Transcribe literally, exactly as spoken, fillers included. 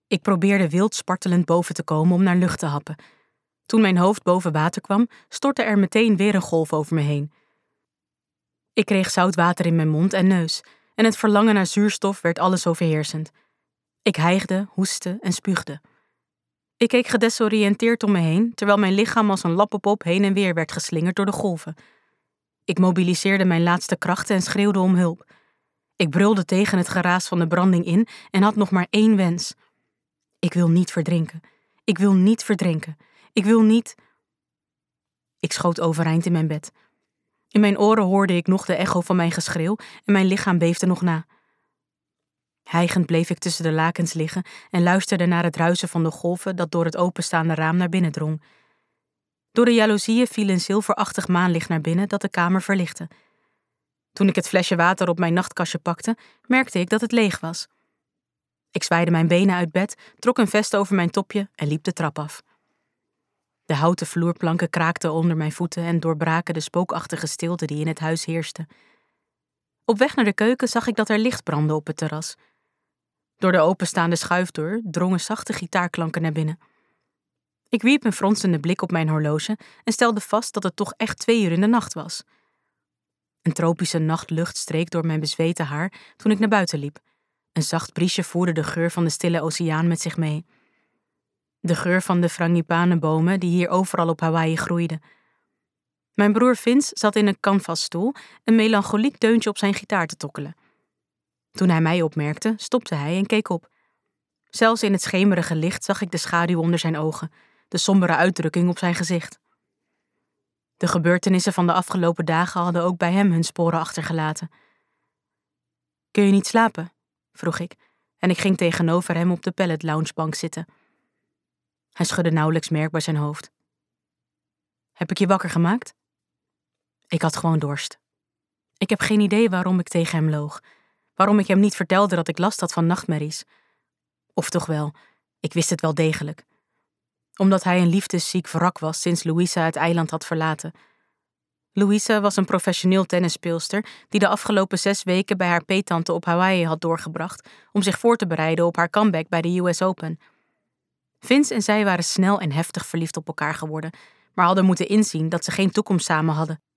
Ik probeerde wild spartelend boven te komen om naar lucht te happen. Toen mijn hoofd boven water kwam, stortte er meteen weer een golf over me heen. Ik kreeg zout water in mijn mond en neus en het verlangen naar zuurstof werd alles overheersend. Ik hijgde, hoestte en spuugde. Ik keek gedesoriënteerd om me heen, terwijl mijn lichaam als een lappenpop heen en weer werd geslingerd door de golven. Ik mobiliseerde mijn laatste krachten en schreeuwde om hulp. Ik brulde tegen het geraas van de branding in en had nog maar één wens. Ik wil niet verdrinken. Ik wil niet verdrinken. Ik wil niet... Ik schoot overeind in mijn bed. In mijn oren hoorde ik nog de echo van mijn geschreeuw en mijn lichaam beefde nog na. Hijgend bleef ik tussen de lakens liggen en luisterde naar het ruisen van de golven dat door het openstaande raam naar binnen drong. Door de jaloezieën viel een zilverachtig maanlicht naar binnen dat de kamer verlichtte. Toen ik het flesje water op mijn nachtkastje pakte, merkte ik dat het leeg was. Ik zwaaide mijn benen uit bed, trok een vest over mijn topje en liep de trap af. De houten vloerplanken kraakten onder mijn voeten en doorbraken de spookachtige stilte die in het huis heerste. Op weg naar de keuken zag ik dat er licht brandde op het terras. Door de openstaande schuifdeur drongen zachte gitaarklanken naar binnen. Ik wierp een fronsende blik op mijn horloge en stelde vast dat het toch echt twee uur in de nacht was. Een tropische nachtlucht streek door mijn bezweten haar toen ik naar buiten liep. Een zacht briesje voerde de geur van de stille oceaan met zich mee. De geur van de frangipanenbomen die hier overal op Hawaii groeiden. Mijn broer Vince zat in een canvasstoel een melancholiek deuntje op zijn gitaar te tokkelen. Toen hij mij opmerkte, stopte hij en keek op. Zelfs in het schemerige licht zag ik de schaduw onder zijn ogen, de sombere uitdrukking op zijn gezicht. De gebeurtenissen van de afgelopen dagen hadden ook bij hem hun sporen achtergelaten. Kun je niet slapen? Vroeg ik, en ik ging tegenover hem op de pallet loungebank zitten. Hij schudde nauwelijks merkbaar zijn hoofd. Heb ik je wakker gemaakt? Ik had gewoon dorst. Ik heb geen idee waarom ik tegen hem loog, waarom ik hem niet vertelde dat ik last had van nachtmerries. Of toch wel, ik wist het wel degelijk. Omdat hij een liefdesziek wrak was sinds Louisa het eiland had verlaten. Louisa was een professioneel tennisspeelster die de afgelopen zes weken bij haar peettante op Hawaii had doorgebracht om zich voor te bereiden op haar comeback bij de U S Open. Vince en zij waren snel en heftig verliefd op elkaar geworden, maar hadden moeten inzien dat ze geen toekomst samen hadden.